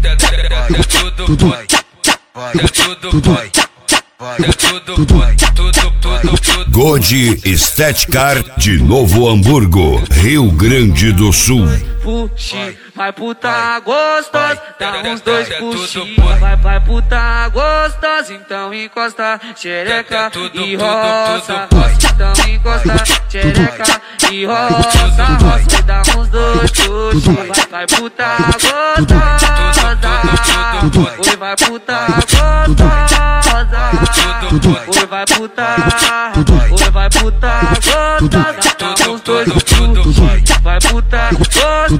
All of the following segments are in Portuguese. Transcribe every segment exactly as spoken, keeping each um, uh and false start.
tudo boy, é tudo boy, é tudo boy, tudo, tudo, tudo. Gode Estética de Novo Hamburgo, Rio Grande do Sul. Puxi, vai puta gostosa, dá uns dois puxi. Vai, vai puta gostosa, então encosta xereca e roça. Então encosta xereca e roça, roça. Dá uns dois puxi. Vai, vai puta gostosa, oi vai puta gostosa. Oi vai puta, oi vai puta gostosa. Dá uns dois puxi. Vai puta gostosa.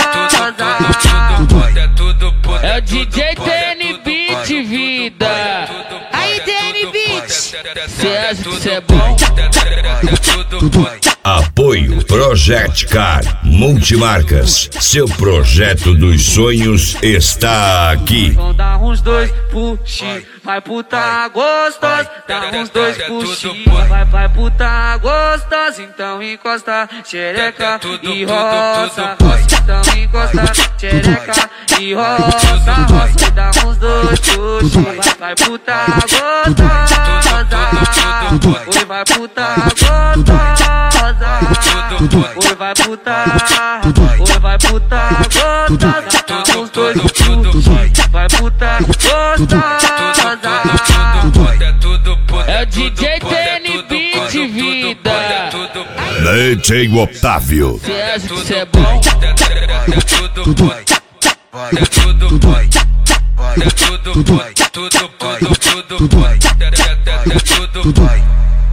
É o D J T N Beat, vida. Aí, T N Beat. Cê acha que cê é bom? Apoio Project Car Multimarcas. Seu projeto dos sonhos está aqui. Então dá uns dois puxi. Vai puta gostosa, dá uns dois puxi. Vai, vai puta gostosa, então encosta xereca e roça. Então encosta xereca e roça, roça. Dá uns dois puxi. Vai, vai puta gostosa, oi vai puta gostosa. Oi vai puta, oi vai puta gostosa. Dá uns dois puxi. Vai puta gostosa. É o D J T N Beat, vida. D J Otávio. Cê acha que cê é bom? É tudo boy, é tudo boy, é tudo boy, tudo, tudo, tudo boy, é tudo boy.